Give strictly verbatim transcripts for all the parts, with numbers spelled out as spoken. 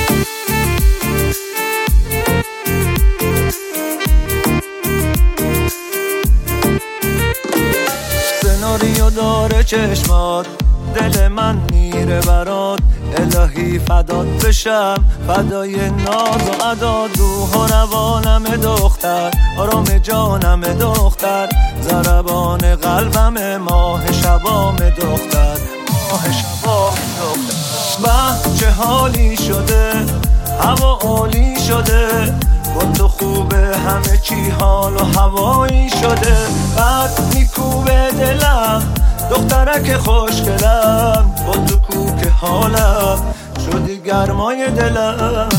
سناریو داره چشمات، دل من میره برات، الهی فدات بشم، فدای ناز و عداد، روح و روانم دختر، آرام جانم دختر، ضربان قلبم، ماه شبام دختر، ماه شبام دختر. به چه حالی شده، هوا عالی شده، با تو خوبه همه چی حال و هوایی شده، بعد میکوبه دلم، دخترک خوشگلم، با تو کوک حالم، شدی گرمای دلم.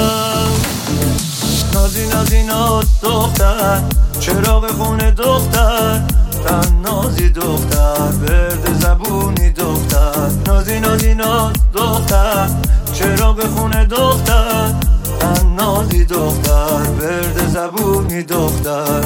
نازی نازی ناز دختر، چراغ خونه دختر، تن نازی دختر، برد زبونی دختر. نازی نازی ناز دختر، چراغ خونه دختر، تن نازی دختر، برد زبونی دختر.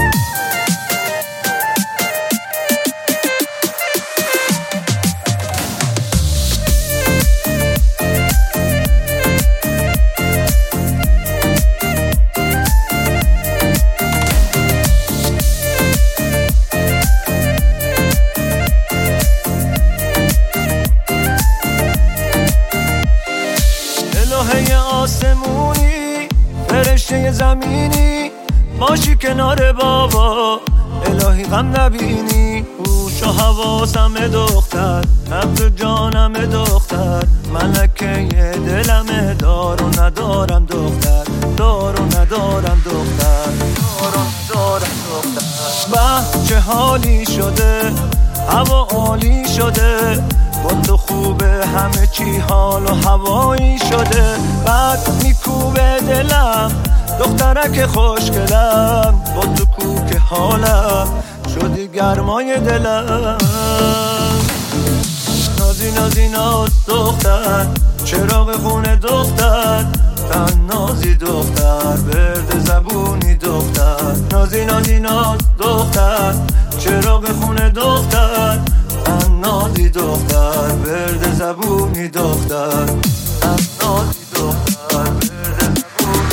الهه آسمونی، فرشته زمینی، باشی کنار بابا، الهی غم نبینی. هوش و حواسم دختر، نبض جانم دختر، ملکه دلم، دار و ندارم دختر، دار و ندارم دختر، دار و ندارم دختر. به چه حالی شده، هوا عالی شده، با تو خوبه همه چی حال و هوایی شده، بعد میکوبه دلم، دخترک خوشگلم، با تو کوک حالم، شدی گرمای دلم. نازی نازی ناز دختر، چراغ خونه دختر، تن نازی دختر، برد زبونی دختر. نازی نازی ناز دختر، چراغ خونه دختر، تن نازی دختر، برد زبونی دختر، تن نازی دختر، برد زبونی دختر.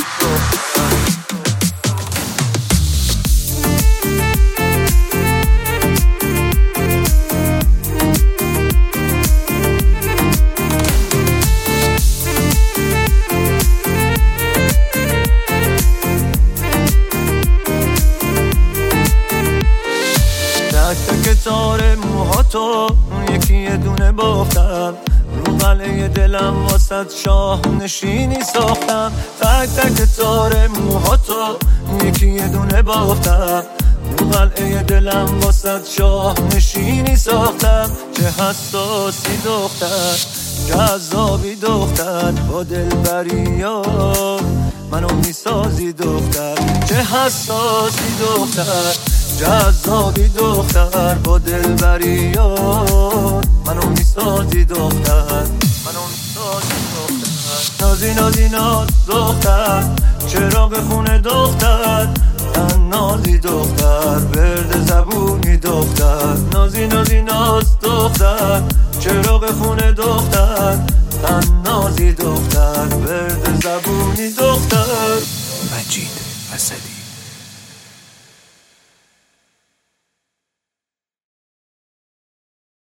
تک تک تار موهاتو یکی یه دونه بافتم، رو قلعه دلم واسد شاه نشینی ساختم. تک تک تار موهاتو یکی یه دونه بافتم، رو قلعه دلم واسد شاه نشینی ساختم. چه حساسی دختر، جذابی دختر، با دلبریات منو میسازی دختر. چه حساسی دختر، جذابی دختر، با دلبریات منو میسازی دختر، منو میسازی دختر. نازی نازی ناز دختر، چراغ خونه دختر، تن نازی دختر، برد زبونی دختر. نازی نازی ناز دختر، چراغ خونه دختر، تن نازی دختر، برد زبونی دختر. مجید اسدی.